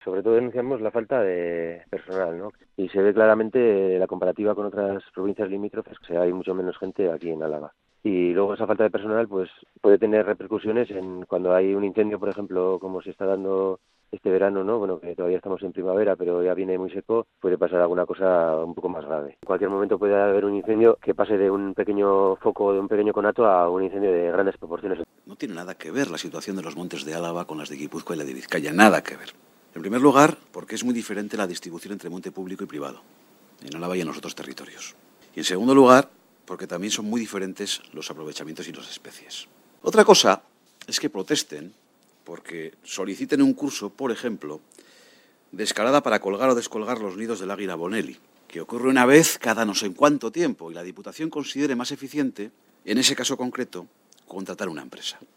Sobre todo denunciamos la falta de personal, ¿no? Y se ve claramente la comparativa con otras provincias limítrofes, que hay mucho menos gente aquí en Álava. Y luego esa falta de personal pues puede tener repercusiones en cuando hay un incendio, por ejemplo, como se está dando este verano, ¿no? Bueno, que todavía estamos en primavera, pero ya viene muy seco, puede pasar alguna cosa un poco más grave. En cualquier momento puede haber un incendio que pase de un pequeño foco, de un pequeño conato, a un incendio de grandes proporciones. No tiene nada que ver la situación de los montes de Álava con las de Guipúzcoa y la de Vizcaya, nada que ver. En primer lugar, porque es muy diferente la distribución entre monte público y privado, en Álava y en los otros territorios. Y en segundo lugar, porque también son muy diferentes los aprovechamientos y las especies. Otra cosa es que protesten porque soliciten un curso, por ejemplo, de escalada para colgar o descolgar los nidos del águila Bonelli, que ocurre una vez cada no sé en cuánto tiempo, y la Diputación considere más eficiente, en ese caso concreto, contratar una empresa.